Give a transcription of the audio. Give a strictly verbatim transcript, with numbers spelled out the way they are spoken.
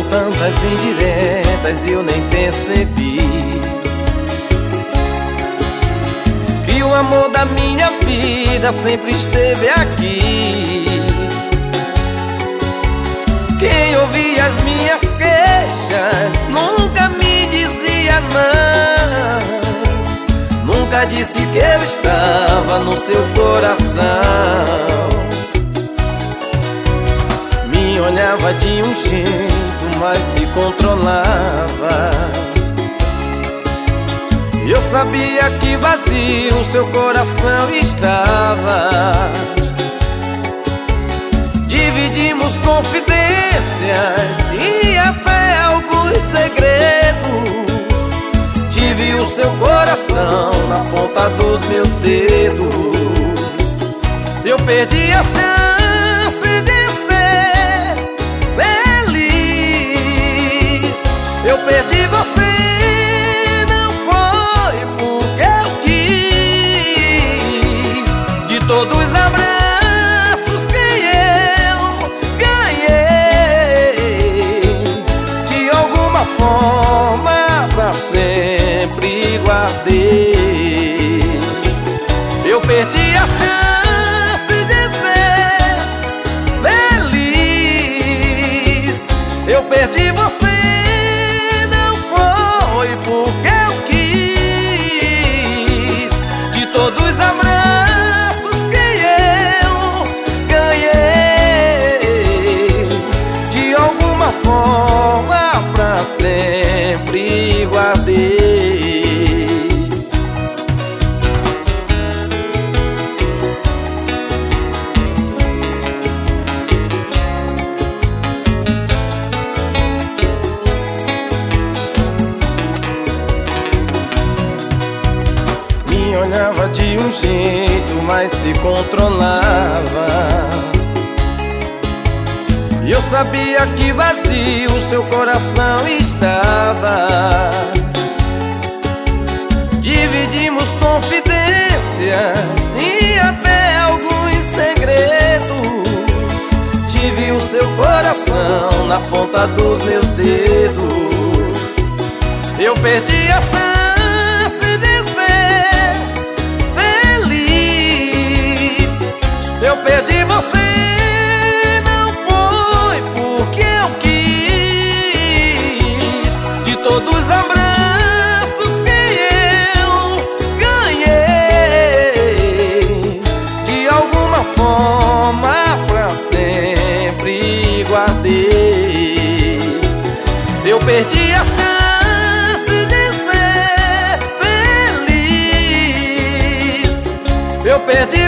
tantas indiretas e eu nem percebi que o amor da minha vida sempre esteve aqui. Quem ouvia as minhas queixas nunca me dizia não, nunca disse que eu estava no seu coração. Me olhava de um jeito, mas se controlava. Eu sabia que vazio seu coração estava. Dividimos confidências e até alguns segredos. Tive o seu coração na ponta dos meus dedos. Eu perdi a chance de ser feliz. Eu perdi você, não foi porque eu quis. De todos os abraços que eu ganhei, de alguma forma pra sempre guardei. Eu perdi a chance de ser feliz. Eu perdi você, não foi porque eu quis. De todos os abraços que eu ganhei, de alguma forma pra sempre guardei. Me olhava de um jeito, mas se controlava. E eu sabia que vazio seu coração estava. Dividimos confidências e até alguns segredos. Tive o seu coração na ponta dos meus dedos. Eu perdi a chance de ser feliz. Eu perdi você, não foi porque eu quis. De todos os abraços que eu ganhei, de alguma forma pra sempre guardei. Eu perdi a chance de ser feliz. Eu perdi